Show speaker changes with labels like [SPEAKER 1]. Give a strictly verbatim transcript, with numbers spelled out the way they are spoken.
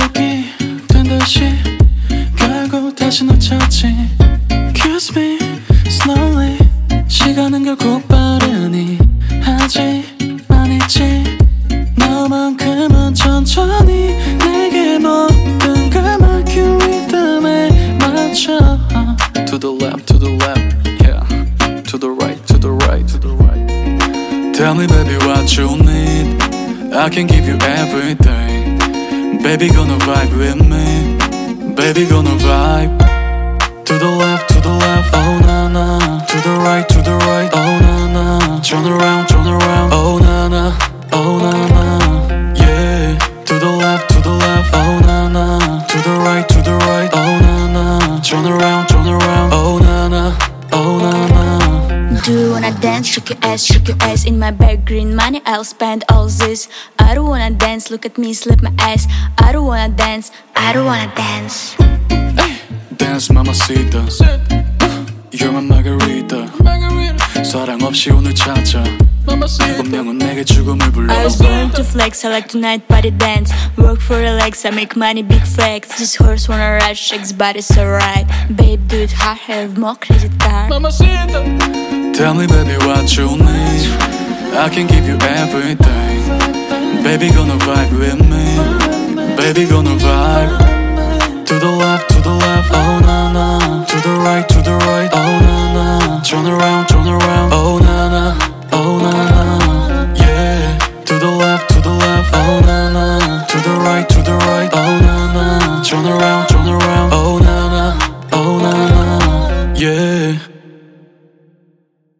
[SPEAKER 1] 약속이 된 듯이 결국 다시 놓쳤지. Kiss me slowly. 시간은 결국 빠르니 하지만 있지. 너만큼은 천천히 내게 모든 걸 맡긴 리듬에 맞춰. To the left, to the left, yeah. To the right, to the right, to the right. Tell me baby what you need. I can give you everything. Baby gonna vibe with me. Baby gonna vibe. To the left, to the left, oh na na. To the right, to the right, oh na na. Turn around, turn around, oh na na, oh na na. Yeah. To the left, to the left, oh na na. To the right, to the right, oh na na. Turn around, turn around, oh na na, oh na na.
[SPEAKER 2] Do you wanna dance? Shake your ass, shake your ass. In my bag, green money, I'll spend all this. I don't wanna dance, look at me, slap my ass. I don't wanna dance, I don't wanna dance.
[SPEAKER 1] Dance mamacita. You're my margarita. 사랑 없이 오늘 찾아. 운명은 내게 죽음을 불러.
[SPEAKER 2] I was born to flex, I like to night party dance. Work for the legs, I make money, big flex. This horse wanna ride, shakes body so right. Babe, do it hard, have more credit card.
[SPEAKER 1] Tell me baby what you need. I can give you everything. Baby gonna vibe with me. Baby gonna vibe. To the left, to the left, oh na na. To the right, to the right, oh na na. Turn around, turn around, oh na na, oh na na. Yeah. To the left, to the left, oh na na. To the right, to the right, oh na na. Turn around, turn